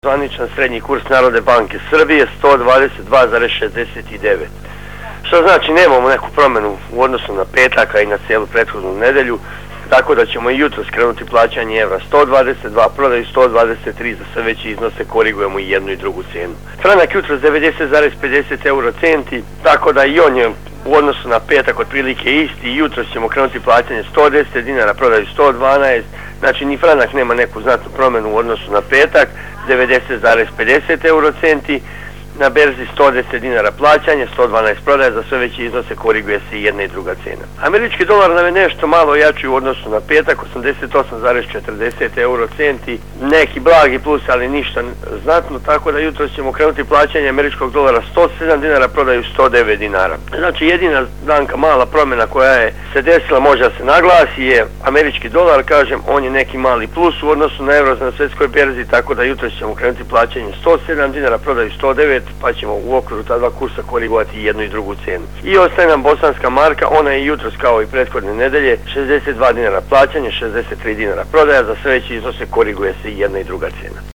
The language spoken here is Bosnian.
Zvaničan srednji kurs Narodne banke Srbije 122,69. Što znači nemamo neku promjenu u odnosu na petak i na cijelu prethodnu nedelju, tako da ćemo i jutro skrenuti plaćanje evra 122, prodaju 123, za sve veće iznose korigujemo i jednu i drugu cijenu. Franak jutro 90,50 euro centi, tako da i on je u odnosu na petak otprilike isti. Jutro ćemo krenuti plaćanje 110 dinara, prodaju 112, znači ni franak nema neku znatnu promjenu u odnosu na petak, 90,50 euro centi, na berzi 110 dinara plaćanje, 112 prodaja, za sve veće iznose koriguje se i jedna i druga cijena. Američki dolar nam je nešto malo jači u odnosu na petak, 88,40 euro centi, neki blagi plus, ali ništa znatno, tako da jutro ćemo krenuti plaćanje američkog dolara 107 dinara, prodaju 109 dinara. Znači jedina danka mala promjena koja je se desila, može da se naglasi, je američki dolar, kažem, on je neki mali plus u odnosu na euro na svjetskoj berzi, tako da jutro ćemo krenuti plaćanje 107 dinara, prodaju 109, pa ćemo u okviru ta dva kursa korigovati i jednu i drugu cijenu. I ostaje nam bosanska marka, ona je jutros kao i prethodne nedelje 62 dinara plaćanje, 63 dinara prodaja, za sve veće iznose koriguje se i jedna i druga cijena.